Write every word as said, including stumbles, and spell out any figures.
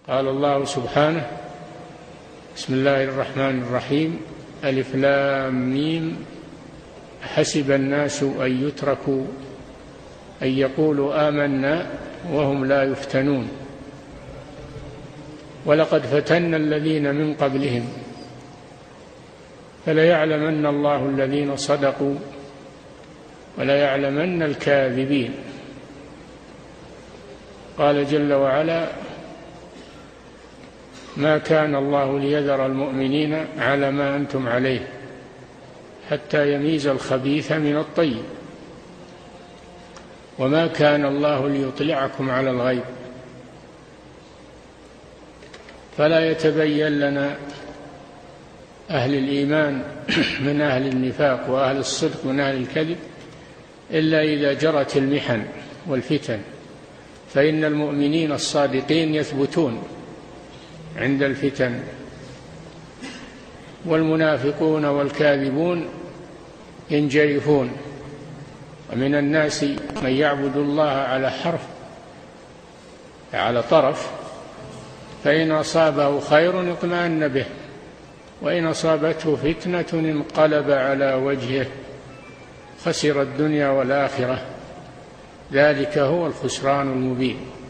قال الله سبحانه: بسم الله الرحمن الرحيم، ألف لام ميم، حسب الناس أن يتركوا أن يقولوا آمنا وهم لا يفتنون، ولقد فتنا الذين من قبلهم فليعلمن الله الذين صدقوا وليعلمن الكاذبين. قال جل وعلا: ما كان الله ليذر المؤمنين على ما أنتم عليه حتى يميز الخبيث من الطيب، وما كان الله ليطلعكم على الغيب، فلا يتبين لنا أهل الإيمان من أهل النفاق وأهل الصدق من أهل الكذب إلا إذا جرت المحن والفتن، فإن المؤمنين الصادقين يثبتون عند الفتن، والمنافقون والكاذبون ينجرفون. ومن الناس من يعبد الله على حرف، على طرف، فإن أصابه خير اطمأن به، وإن أصابته فتنة انقلب على وجهه خسر الدنيا والآخرة، ذلك هو الخسران المبين.